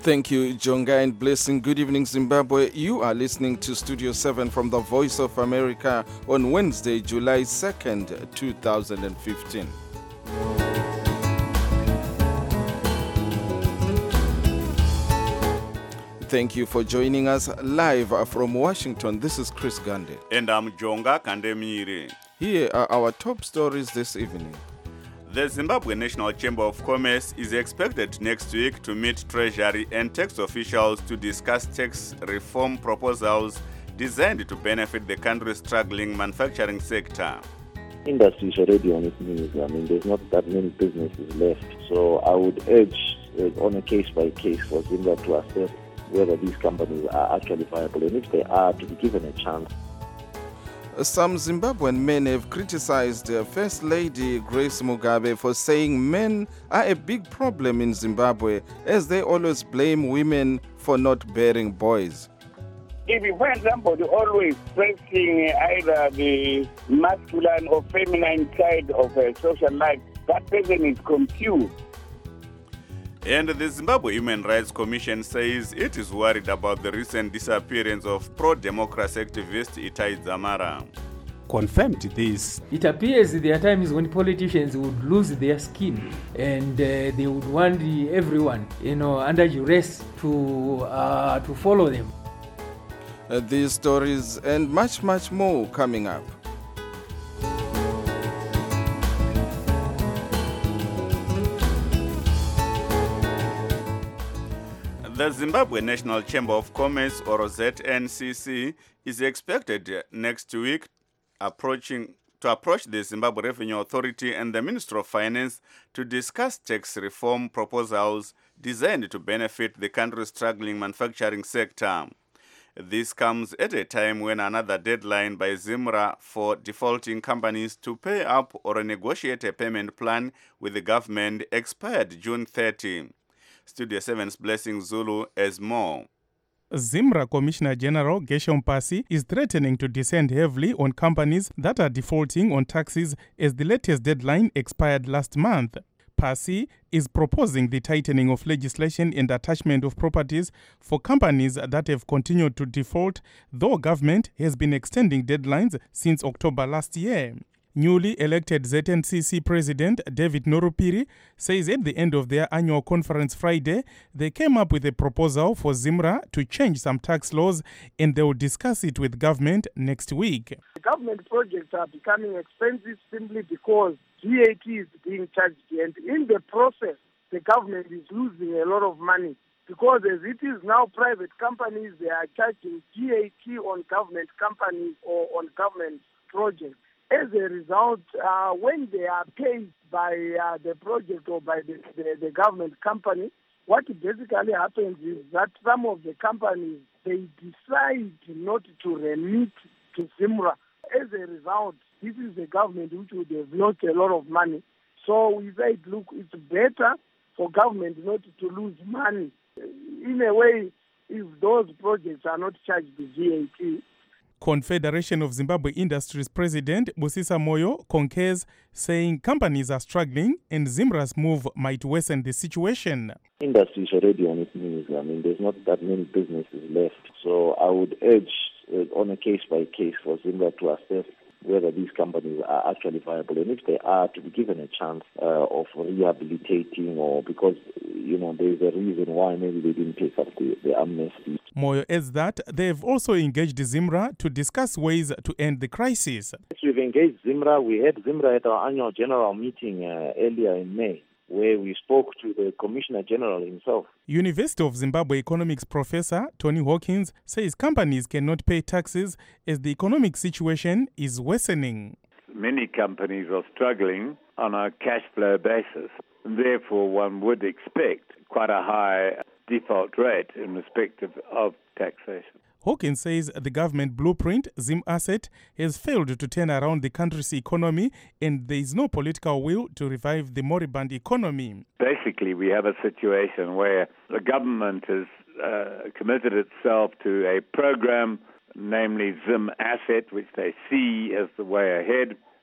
Thank you, Jonga, and blessing. Good evening, Zimbabwe. You are listening to Studio 7 from the Voice of America on Wednesday, July 2nd, 2015. Thank you for joining us live from Washington. This is Chris Gandhi. And I'm Jonga Kandemiri. Here are our top stories this evening. The Zimbabwe National Chamber of Commerce is expected next week to meet Treasury and tax officials to discuss tax reform proposals designed to benefit the country's struggling manufacturing sector. Industry is already on its knees. There's not that many businesses left. So I would urge on a case-by-case for Zimbabwe to assess whether these companies are actually viable, and if they are, to be given a chance. Some Zimbabwean men have criticized First Lady Grace Mugabe for saying men are a big problem in Zimbabwe, as they always blame women for not bearing boys. If you find somebody always stressing either the masculine or feminine side of a social life, that person is confused. And the Zimbabwe Human Rights Commission says it is worried about the recent disappearance of pro-democracy activist Itai Dzamara. Confirmed this. It appears there are times when politicians would lose their skin and they would want everyone, under duress to follow them. These stories and much, much more coming up. The Zimbabwe National Chamber of Commerce, or ZNCC, is expected next week to approach the Zimbabwe Revenue Authority and the Minister of Finance to discuss tax reform proposals designed to benefit the country's struggling manufacturing sector. This comes at a time when another deadline by ZIMRA for defaulting companies to pay up or negotiate a payment plan with the government expired June 30. Studio 7's Blessing Zulu has more. ZIMRA Commissioner General Gershom Pasi is threatening to descend heavily on companies that are defaulting on taxes as the latest deadline expired last month. Pasi is proposing the tightening of legislation and attachment of properties for companies that have continued to default, though government has been extending deadlines since October last year. Newly elected ZNCC President David Norupiri says at the end of their annual conference Friday, they came up with a proposal for ZIMRA to change some tax laws, and they will discuss it with government next week. The government projects are becoming expensive simply because VAT is being charged, and in the process, the government is losing a lot of money. Because as it is now, private companies, they are charging VAT on government companies or on government projects. As a result, when they are paid by the project or by the government company, what basically happens is that some of the companies, they decide not to remit to ZIMRA. As a result, this is the government which would have lost a lot of money. So we said, look, it's better for government not to lose money. In a way, if those projects are not charged the VAT. Confederation of Zimbabwe Industries President Busisa Moyo concurs, saying companies are struggling and ZIMRA's move might worsen the situation. Industry is already on its knees. There's not that many businesses left. So I would urge on a case-by-case for ZIMRA to assess whether these companies are actually viable, and if they are, to be given a chance of rehabilitating, or because there's a reason why maybe they didn't take up the amnesty. Moyo adds that they have also engaged ZIMRA to discuss ways to end the crisis. We've engaged ZIMRA. We had ZIMRA at our annual general meeting earlier in May, where we spoke to the Commissioner General himself. University of Zimbabwe economics professor Tony Hawkins says companies cannot pay taxes as the economic situation is worsening. Many companies are struggling on a cash flow basis. Therefore, one would expect quite a high default rate in respect of taxation. Hawkins says the government blueprint, ZimAsset, has failed to turn around the country's economy, and there is no political will to revive the moribund economy. Basically, we have a situation where the government has committed itself to a program, namely ZimAsset, which they see as the way ahead.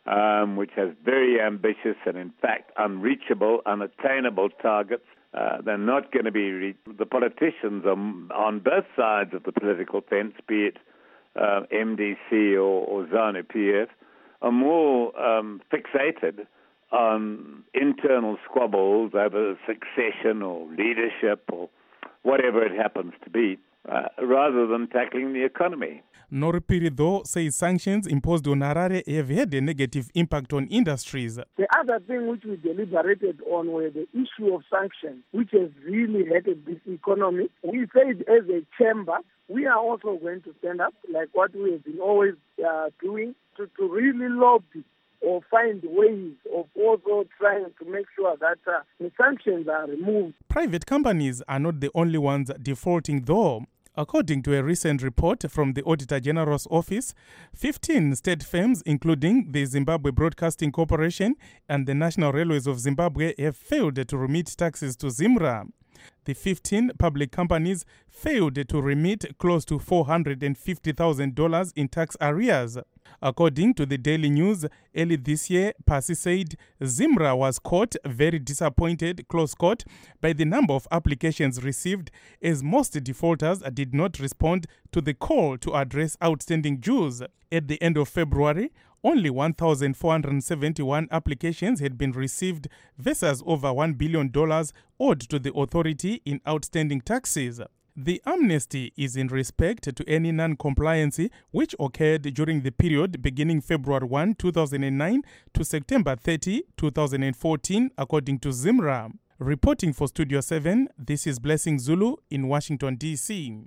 which has very ambitious and, in fact, unreachable, unattainable targets. They're not going to be reached. The politicians on both sides of the political fence, be it MDC or ZANU-PF, are more fixated on internal squabbles over succession or leadership or whatever it happens to be, rather than tackling the economy. Noripiri, though, says sanctions imposed on Harare have had a negative impact on industries. The other thing which we deliberated on were the issue of sanctions, which has really hurted this economy. We said as a chamber, we are also going to stand up, like what we have been always doing, to really lobby or find ways of also trying to make sure that the sanctions are removed. Private companies are not the only ones defaulting, though. According to a recent report from the Auditor General's office, 15 state firms, including the Zimbabwe Broadcasting Corporation and the National Railways of Zimbabwe, have failed to remit taxes to ZIMRA. The 15 public companies failed to remit close to $450,000 in tax arrears. According to the Daily News, early this year, PASI said ZIMRA was caught very disappointed, close quote, by the number of applications received, as most defaulters did not respond to the call to address outstanding dues. At the end of February, only 1,471 applications had been received versus over $1 billion owed to the authority in outstanding taxes. The amnesty is in respect to any non-compliance which occurred during the period beginning February 1, 2009 to September 30, 2014, according to ZIMRA. Reporting for Studio 7, this is Blessing Zulu in Washington, D.C.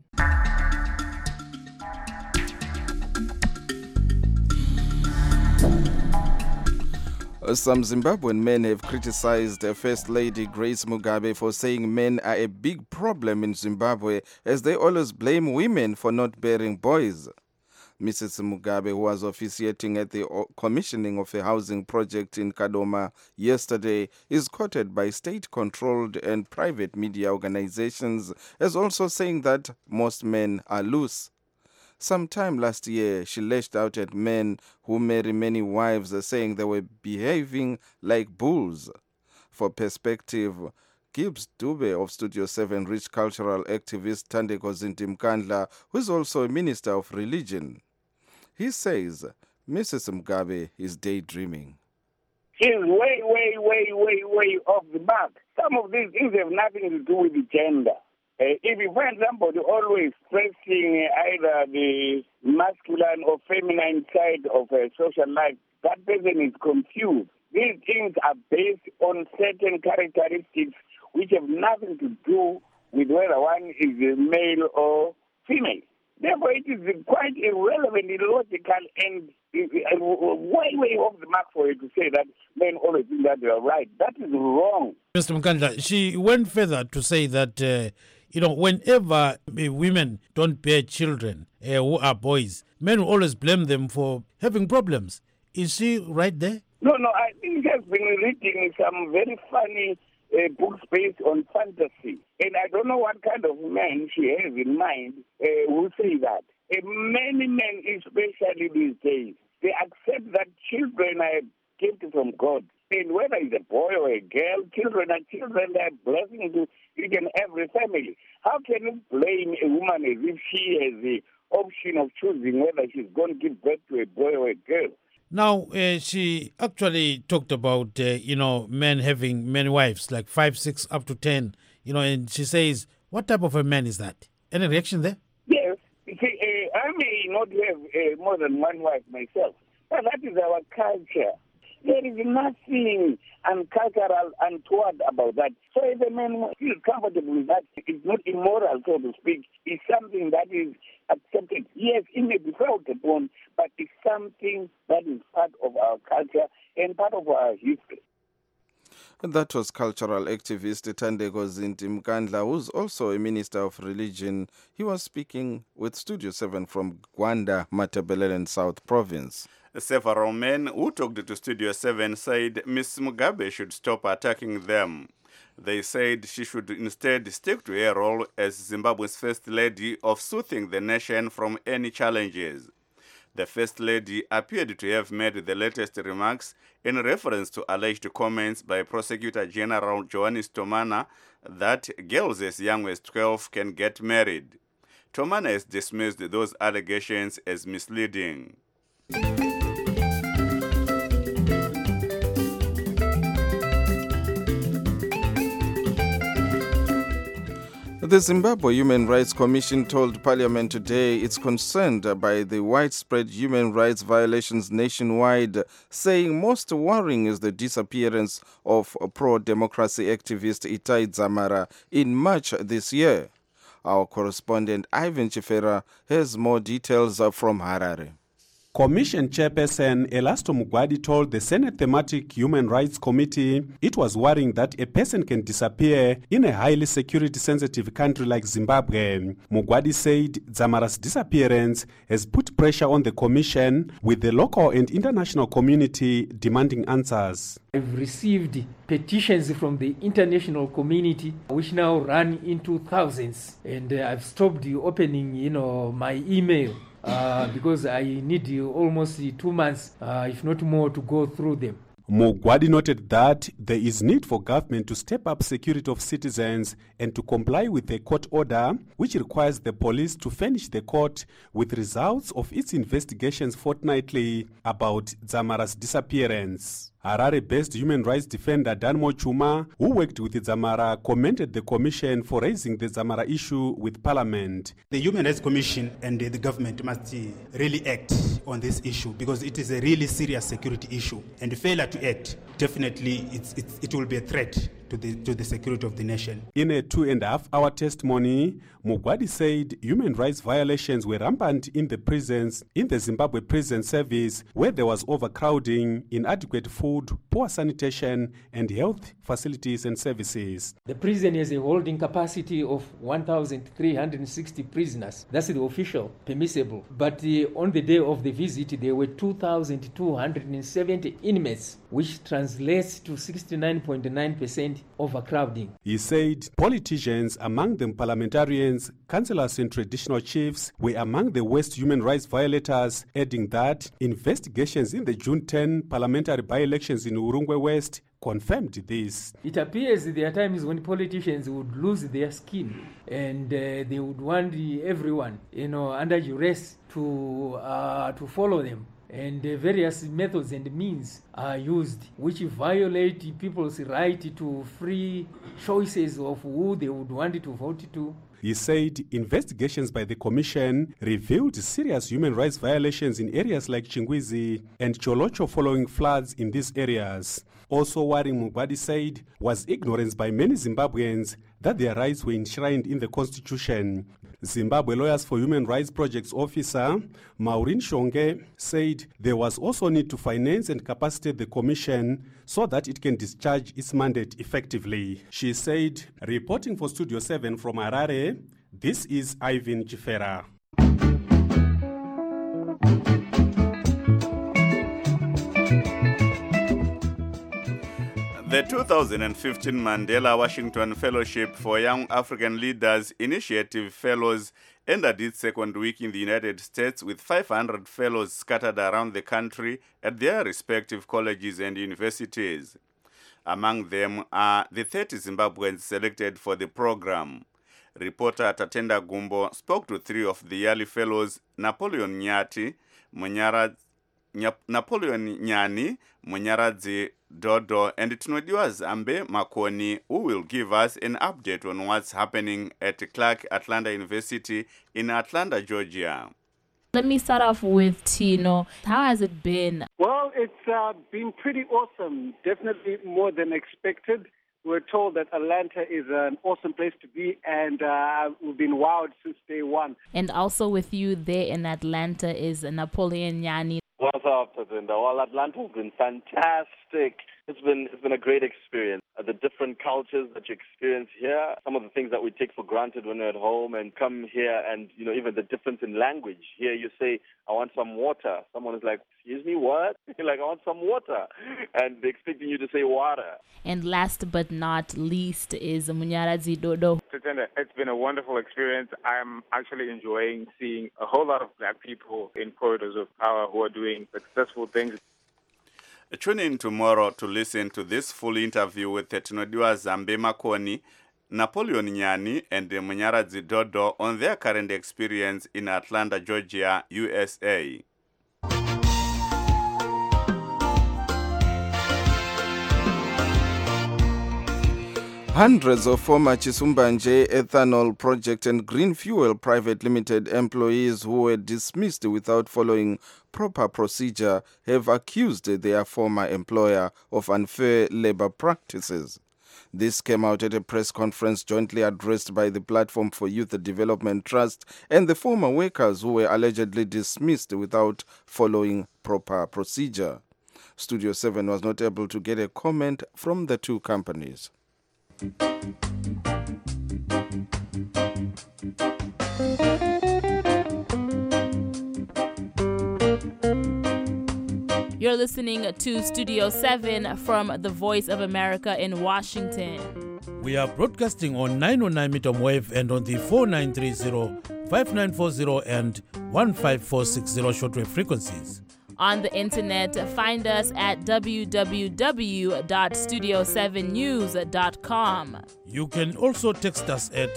Some Zimbabwean men have criticized First Lady Grace Mugabe for saying men are a big problem in Zimbabwe, as they always blame women for not bearing boys. Mrs. Mugabe, who was officiating at the commissioning of a housing project in Kadoma yesterday, is quoted by state-controlled and private media organizations as also saying that most men are loose. Sometime last year, she lashed out at men who marry many wives, saying they were behaving like bulls. For perspective, Gibbs Dube of Studio 7 reached cultural activist Thandeko Zintimkandla, who is also a minister of religion. He says Mrs. Mugabe is daydreaming. She's way off the mark. Some of these things have nothing to do with the gender. If you find somebody always stressing either the masculine or feminine side of a social life, that person is confused. These things are based on certain characteristics which have nothing to do with whether one is male or female. Therefore, it is quite irrelevant, illogical, and way off the mark for you to say that men always think that they are right. That is wrong. Mr. Mkandla, she went further to say that whenever women don't bear children who are boys, men will always blame them for having problems. Is she right there? No, I think she has been reading some very funny books based on fantasy. And I don't know what kind of men she has in mind who say that. Many men, especially these days, they accept that children are a gift from God. And whether it's a boy or a girl, children are children, they're a blessing to each and every family. How can you blame a woman as if she has the option of choosing whether she's going to give birth to a boy or a girl? Now, she actually talked about, men having many wives, like 5, 6, up to 10, and she says, what type of a man is that? Any reaction there? Yes. You see, I may not have more than one wife myself, but that is our culture. There is nothing uncultural, untoward about that. So if a man feels comfortable with that, it's not immoral, so to speak. It's something that is accepted. Yes, it may be frowned upon, but it's something that is part of our culture and part of our history. That was cultural activist Thandeko Zintimkandla, who's also a minister of religion. He was speaking with Studio 7 from Gwanda, Matabeleland South Province. Several men who talked to Studio 7 said Ms. Mugabe should stop attacking them. They said she should instead stick to her role as Zimbabwe's first lady of soothing the nation from any challenges. The First Lady appeared to have made the latest remarks in reference to alleged comments by Prosecutor General Johannes Tomana that girls as young as 12 can get married. Tomana has dismissed those allegations as misleading. The Zimbabwe Human Rights Commission told Parliament today it's concerned by the widespread human rights violations nationwide, saying most worrying is the disappearance of pro-democracy activist Itai Dzamara in March this year. Our correspondent Ivan Chifera has more details from Harare. Commission Chairperson Elasto Mugwadi told the Senate Thematic Human Rights Committee it was worrying that a person can disappear in a highly security-sensitive country like Zimbabwe. Mugwadi said Dzamara's disappearance has put pressure on the Commission, with the local and international community demanding answers. I've received petitions from the international community, which now run into thousands, and I've stopped opening, my email. Because I need almost 2 months, if not more, to go through them. Mugwadi noted that there is need for government to step up security of citizens and to comply with the court order, which requires the police to furnish the court with results of its investigations fortnightly about Dzamara's disappearance. Harare-based human rights defender Danmo Chuma, who worked with Dzamara, commended the Commission for raising the Dzamara issue with Parliament. The Human Rights Commission and the government must really act on this issue because it is a really serious security issue, and the failure to act, definitely it will be a threat to the security of the nation. In a 2.5-hour testimony, Mugwadi said human rights violations were rampant in the Zimbabwe prison service, where there was overcrowding, inadequate food, poor sanitation, and health facilities and services. The prison has a holding capacity of 1,360 prisoners. That's the official, permissible. But on the day of the visit, there were 2,270 inmates, which translates to 69.9% overcrowding. He said politicians, among them parliamentarians, councillors and traditional chiefs, were among the worst human rights violators, adding that investigations in the June 10 parliamentary by-elections in Urungwe West confirmed this. It appears there are times when politicians would lose their skin and they would want everyone, under duress to follow them. And various methods and means are used which violate people's right to free choices of who they would want to vote to. He said investigations by the Commission revealed serious human rights violations in areas like Chingwizi and Cholocho following floods in these areas. Also worrying, Mugwadi said, was ignorance by many Zimbabweans that their rights were enshrined in the Constitution. Zimbabwe Lawyers for Human Rights Project's officer, Maureen Shonge, said there was also need to finance and capacitate the Commission so that it can discharge its mandate effectively. She said, reporting for Studio 7 from Harare, this is Ivan Chifera. The 2015 Mandela Washington Fellowship for Young African Leaders Initiative Fellows ended its second week in the United States with 500 fellows scattered around the country at their respective colleges and universities. Among them are the 30 Zimbabweans selected for the program. Reporter Tatenda Gumbo spoke to 3 of the yearly fellows, Napoleon Nyani, Munyaradzi Dodo, and Tinodiwa Zambe Makoni, who will give us an update on what's happening at Clark Atlanta University in Atlanta, Georgia. Let me start off with Tino. How has it been? Well, it's been pretty awesome. Definitely more than expected. We're told that Atlanta is an awesome place to be, and we've been wowed since day one. And also with you there in Atlanta is Napoleon Nyani. What's up, Tatinda? Well, Atlanta has been fantastic. It's been a great experience. The different cultures that you experience here, some of the things that we take for granted when we're at home, and come here and, even the difference in language. Here you say, I want some water. Someone is like, excuse me, what? You're like, I want some water. And they're expecting you to say water. And last but not least is Munyaradzi Dodo. It's been a wonderful experience. I'm actually enjoying seeing a whole lot of black people in corridors of power who are doing successful things. Tune in tomorrow to listen to this full interview with Tinodiwa Zambe Makoni, Napoleon Nyani, and Munyaradzi Dodo on their current experience in Atlanta, Georgia, USA. Hundreds of former Chisumbanje Ethanol Project and Green Fuel Private Limited employees who were dismissed without following proper procedure have accused their former employer of unfair labor practices. This came out at a press conference jointly addressed by the Platform for Youth Development Trust and the former workers who were allegedly dismissed without following proper procedure. Studio 7 was not able to get a comment from the two companies. You're listening to Studio 7 from the Voice of America in Washington. We are broadcasting on 909 meter wave and on the 4930, 5940 and 15460 shortwave frequencies. On the internet, find us at www.studio7news.com. You can also text us at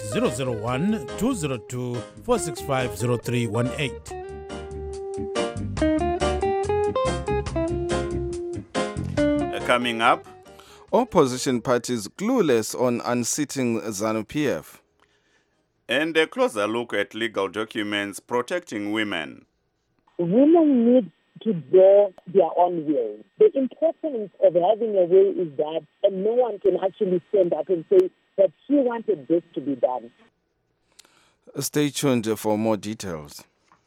001-202-465-0318. Coming up, opposition parties clueless on unseating ZANU-PF. And a closer look at legal documents protecting women. Women need to bear their own will. The importance of having a will is that no one can actually stand up and say that she wanted this to be done. Stay tuned for more details.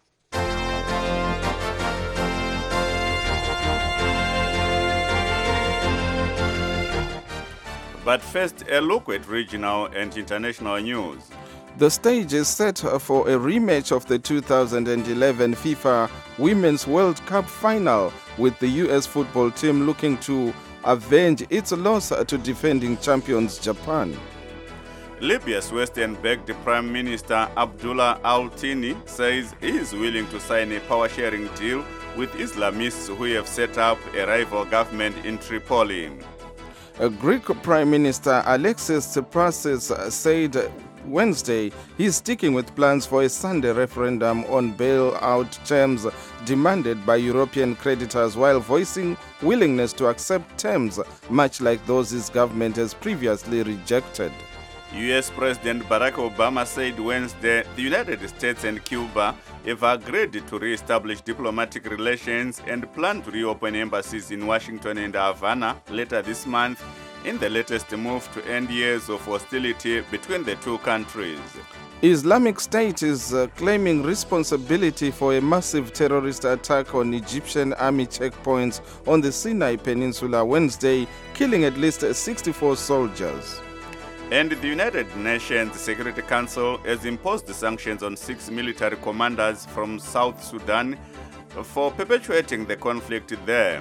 But first, a look at regional and international news. The stage is set for a rematch of the 2011 FIFA Women's World Cup final, with the U.S. football team looking to avenge its loss to defending champions Japan. Libya's Western-backed Prime Minister Abdullah Al-Tini says he is willing to sign a power-sharing deal with Islamists who have set up a rival government in Tripoli. Greek Prime Minister Alexis Tsipras said Wednesday he's sticking with plans for a Sunday referendum on bailout terms demanded by European creditors, while voicing willingness to accept terms much like those his government has previously rejected. U.S. President Barack Obama said Wednesday the United States and Cuba have agreed to re-establish diplomatic relations and plan to reopen embassies in Washington and Havana later this month, in the latest move to end years of hostility between the two countries. Islamic State is claiming responsibility for a massive terrorist attack on Egyptian army checkpoints on the Sinai Peninsula Wednesday, killing at least 64 soldiers. And the United Nations Security Council has imposed sanctions on 6 military commanders from South Sudan for perpetuating the conflict there.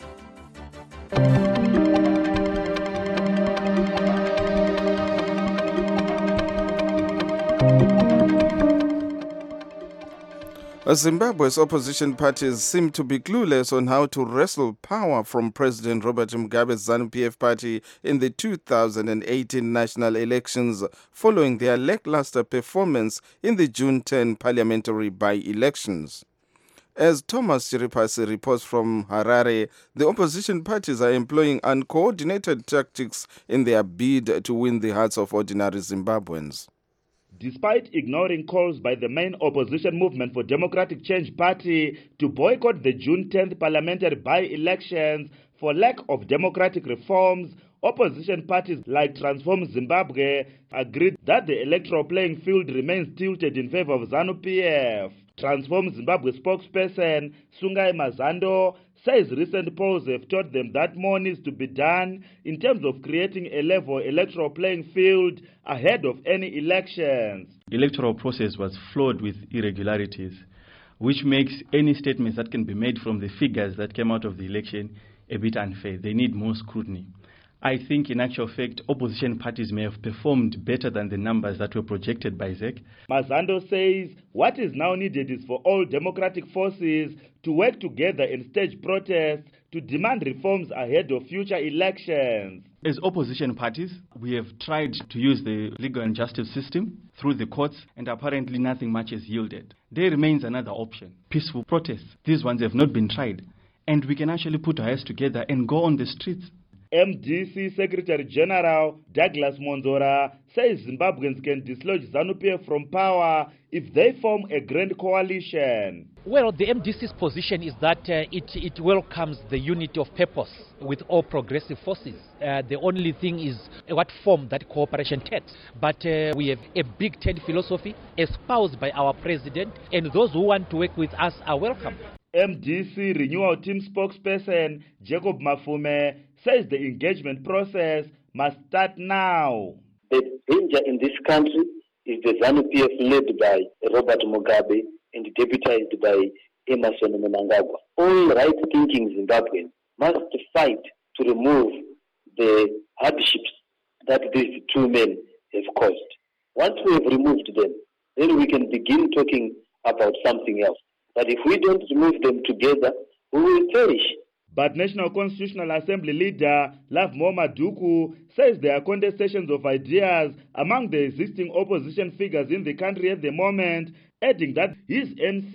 Zimbabwe's opposition parties seem to be clueless on how to wrestle power from President Robert Mugabe's ZANU-PF party in the 2018 national elections, following their lackluster performance in the June 10 parliamentary by-elections. As Thomas Chiripasi reports from Harare, the opposition parties are employing uncoordinated tactics in their bid to win the hearts of ordinary Zimbabweans. Despite ignoring calls by the main opposition Movement for Democratic Change party to boycott the June 10th parliamentary by-elections for lack of democratic reforms, opposition parties like Transform Zimbabwe agreed that the electoral playing field remains tilted in favor of ZANU-PF. Transform Zimbabwe spokesperson Sungai Mazando says recent polls have taught them that more needs to be done in terms of creating a level electoral playing field ahead of any elections. The electoral process was flawed with irregularities, which makes any statements that can be made from the figures that came out of the election a bit unfair. They need more scrutiny. I think in actual fact, opposition parties may have performed better than the numbers that were projected by ZEC. Mazando says what is now needed is for all democratic forces to work together and stage protests to demand reforms ahead of future elections. As opposition parties, we have tried to use the legal and justice system through the courts, and apparently nothing much has yielded. There remains another option, peaceful protests. These ones have not been tried, and we can actually put our heads together and go on the streets. MDC Secretary General Douglas Monzora says Zimbabweans can dislodge ZANU-PF from power if they form a grand coalition. Well, the MDC's position is that it welcomes the unity of purpose with all progressive forces. The only thing is what form that cooperation takes. But we have a big tent philosophy espoused by our president, and those who want to work with us are welcome. MDC Renewal Team spokesperson Jacob Mafume says the engagement process must start now. The danger in this country is the ZANU-PF led by Robert Mugabe and deputized by Emmerson Mnangagwa. All right-thinking Zimbabweans must fight to remove the hardships that these two men have caused. Once we have removed them, then we can begin talking about something else. But if we don't remove them together, we will perish. But National Constitutional Assembly leader Lovemore Maduku says there are contestations of ideas among the existing opposition figures in the country at the moment, adding that his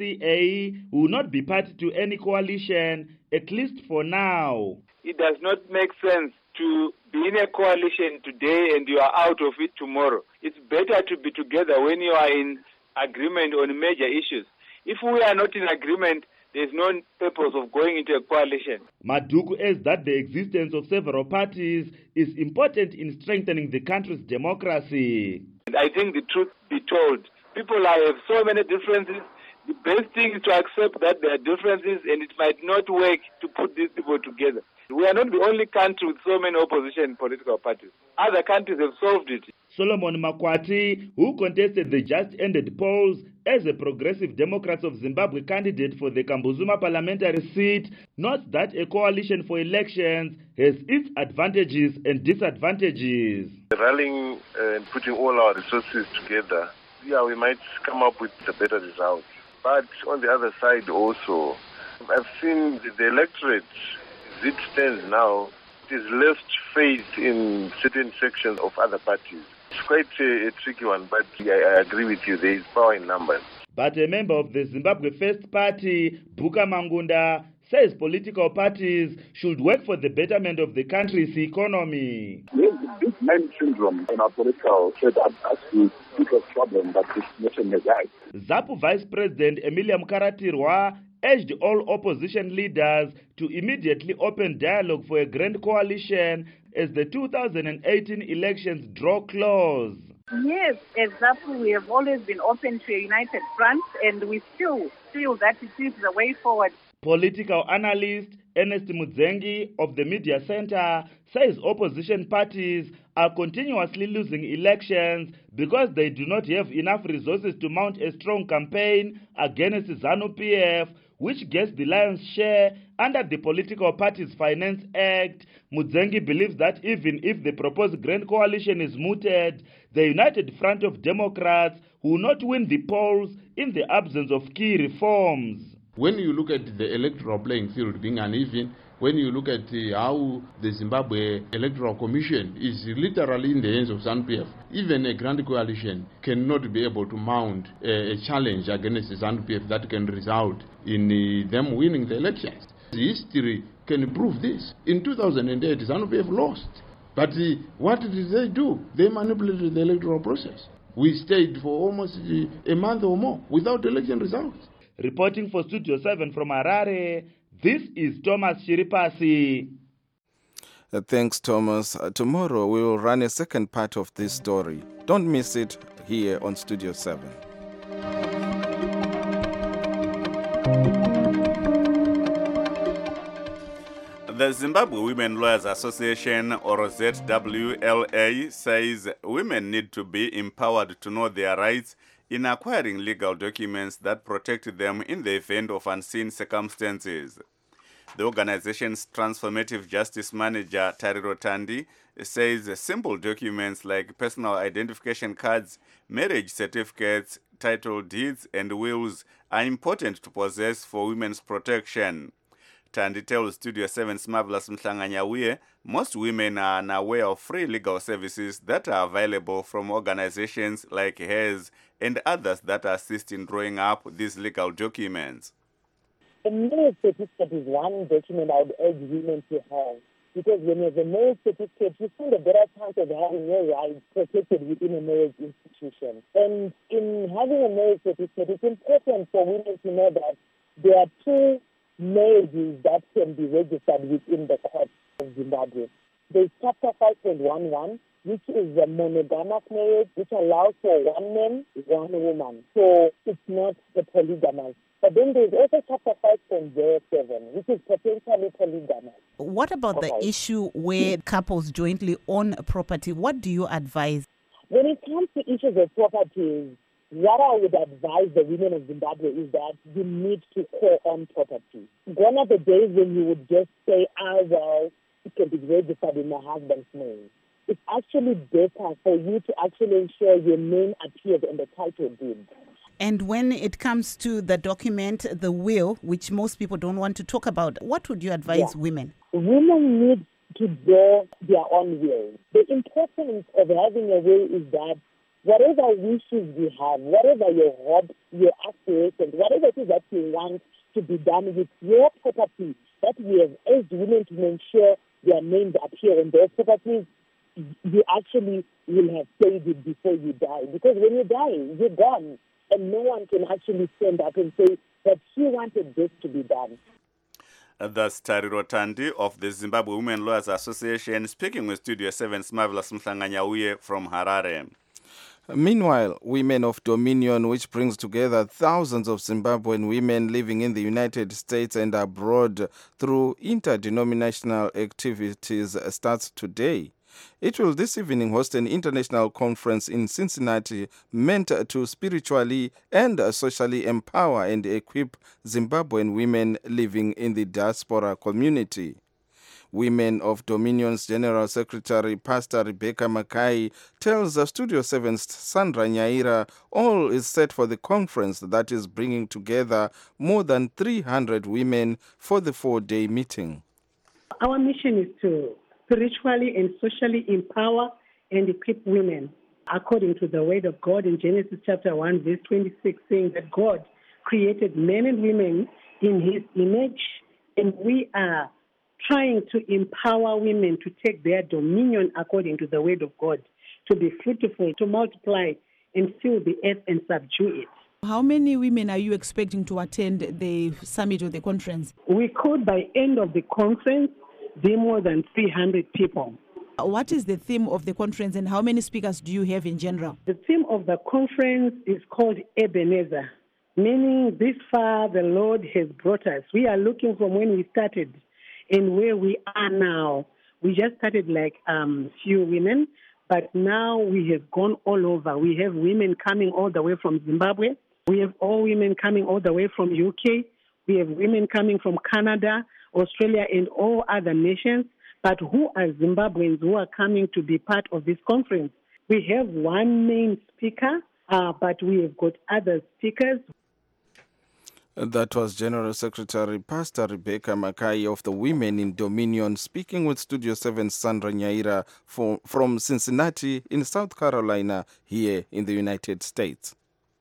NCA will not be party to any coalition, at least for now. It does not make sense to be in a coalition today and you are out of it tomorrow. It's better to be together when you are in agreement on major issues. If we are not in agreement, there's no purpose of going into a coalition. Maduku adds that the existence of several parties is important in strengthening the country's democracy. I think the truth be told, people have so many differences. The best thing is to accept that there are differences and it might not work to put these people together. We are not the only country with so many opposition political parties. Other countries have solved it. Solomon Makwati, who contested the just-ended polls as a Progressive Democrats of Zimbabwe candidate for the Kambuzuma parliamentary seat, notes that a coalition for elections has its advantages and disadvantages. Rallying and putting all our resources together, we might come up with a better result. But on the other side also, I've seen the electorate, as it stands now, is left faith in certain sections of other parties. It's quite a tricky one, but I agree with you, there is power in numbers. But a member of the Zimbabwe First Party, Buka Mangunda, says political parties should work for the betterment of the country's economy. There's a big man syndrome in our political setup. That's the biggest problem that this nation has had. ZAPU Vice President Emilia Mukaratirwa urged all opposition leaders to immediately open dialogue for a grand coalition as the 2018 elections draw close. Yes, as ZAPU, we have always been open to a united front, and we still feel that it is the way forward. Political analyst Ernest Mudzengi of the Media Center says opposition parties are continuously losing elections because they do not have enough resources to mount a strong campaign against ZANU-PF, which gets the lion's share under the Political Parties Finance Act. Mudzengi believes that even if the proposed Grand Coalition is mooted, the United Front of Democrats will not win the polls in the absence of key reforms. When you look at the electoral playing field being uneven, when you look at how the Zimbabwe Electoral Commission is literally in the hands of ZANU-PF, even a grand coalition cannot be able to mount a challenge against ZANU-PF that can result in them winning the elections. History can prove this. In 2008, ZANU-PF lost. But what did they do? They manipulated the electoral process. We stayed for almost a month or more without election results. Reporting for Studio 7 from Harare, this is Thomas Shiripasi. Thanks, Thomas. Tomorrow we will run a second part of this story. Don't miss it here on Studio 7. The Zimbabwe Women Lawyers Association, or ZWLA, says women need to be empowered to know their rights in acquiring legal documents that protect them in the event of unseen circumstances. The organization's transformative justice manager, Tariro Tandi, says simple documents like personal identification cards, marriage certificates, title deeds, and wills are important to possess for women's protection. Tandi tells Studio 7's Marvelous Mhlanganyahuye most women are unaware of free legal services that are available from organizations like hers and others that assist in drawing up these legal documents. A marriage certificate is one document I would urge women to have, because when you have a marriage certificate, you stand a better chance of having your rights protected within a marriage institution. And in having a marriage certificate, it's important for women to know that there are two marriages that can be registered within the court of Zimbabwe. There's Chapter 5.11, which is a monogamous marriage, which allows for one man, one woman. So it's not a polygamous. But then there's also Chapter 5.07, which is potentially polygamous. What about the issue where couples jointly own property? What do you advise? When it comes to issues of properties, what I would advise the women of Zimbabwe is that you need to co-own property. Gone are the days when you would just say, well, it can be registered in my husband's name. It's actually better for you to actually ensure your name appears on the title deed. And when it comes to the document, the will, which most people don't want to talk about, what would you advise women? Women need to draw their own will. The importance of having a will is that whatever wishes you have, whatever your hopes, your aspirations, whatever it is that you want to be done with your property, that we have urged women to ensure their names appear on those properties, you actually will have paid it before you die. Because when you die, you're gone. And no one can actually stand up and say that she wanted this to be done. That's Tariro Tandi of the Zimbabwe Women Lawyers Association speaking with Studio 7's Marvelous Mhlanganyahuye from Harare. Meanwhile, Women of Dominion, which brings together thousands of Zimbabwean women living in the United States and abroad through interdenominational activities, starts today. It will this evening host an international conference in Cincinnati meant to spiritually and socially empower and equip Zimbabwean women living in the diaspora community. Women of Dominion's General Secretary, Pastor Rebecca Mackay, tells Studio 7's Sandra Nyaira all is set for the conference that is bringing together more than 300 women for the 4-day meeting. Our mission is to spiritually and socially empower and equip women according to the word of God in Genesis chapter 1 verse 26, saying that God created men and women in his image, and we are trying to empower women to take their dominion according to the word of God, to be fruitful, to multiply and fill the earth and subdue it. How many women are you expecting to attend the summit or the conference? We could, by end of the conference, be more than 300 people. What is the theme of the conference and how many speakers do you have in general? The theme of the conference is called Ebenezer, meaning this far the Lord has brought us. We are looking from when we started and where we are now. We just started like few women, but now we have gone all over. We have women coming all the way from Zimbabwe. We have all women coming all the way from UK. We have women coming from Canada, Australia, and all other nations, but who are Zimbabweans who are coming to be part of this conference. We have one main speaker, but we have got other speakers. That was General Secretary Pastor Rebecca Mackay of the Women in Dominion speaking with Studio 7's Sandra Nyaira from Cincinnati in South Carolina here in the United States.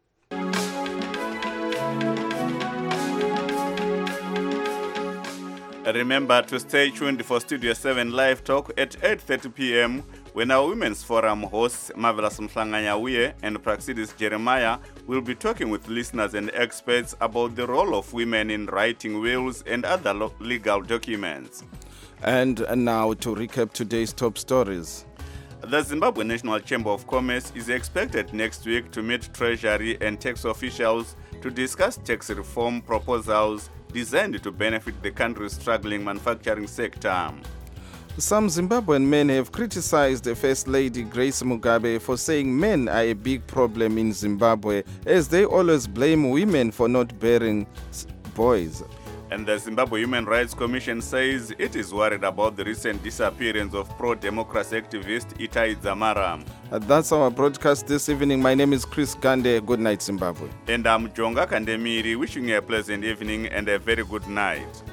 Remember to stay tuned for Studio 7 Live Talk at 8:30 p.m. when our Women's Forum hosts Marvelous Mhlanganyahuye and Praxidis Jeremiah will be talking with listeners and experts about the role of women in writing wills and other legal documents. And now to recap today's top stories. The Zimbabwe National Chamber of Commerce is expected next week to meet Treasury and tax officials to discuss tax reform proposals designed to benefit the country's struggling manufacturing sector. Some Zimbabwean men have criticized First Lady Grace Mugabe for saying men are a big problem in Zimbabwe, as they always blame women for not bearing boys. And the Zimbabwe Human Rights Commission says it is worried about the recent disappearance of pro-democracy activist Itai Dzamara. That's our broadcast this evening. My name is Chris Gande. Good night, Zimbabwe. And I'm Jonga Kandemiri, wishing you a pleasant evening and a very good night.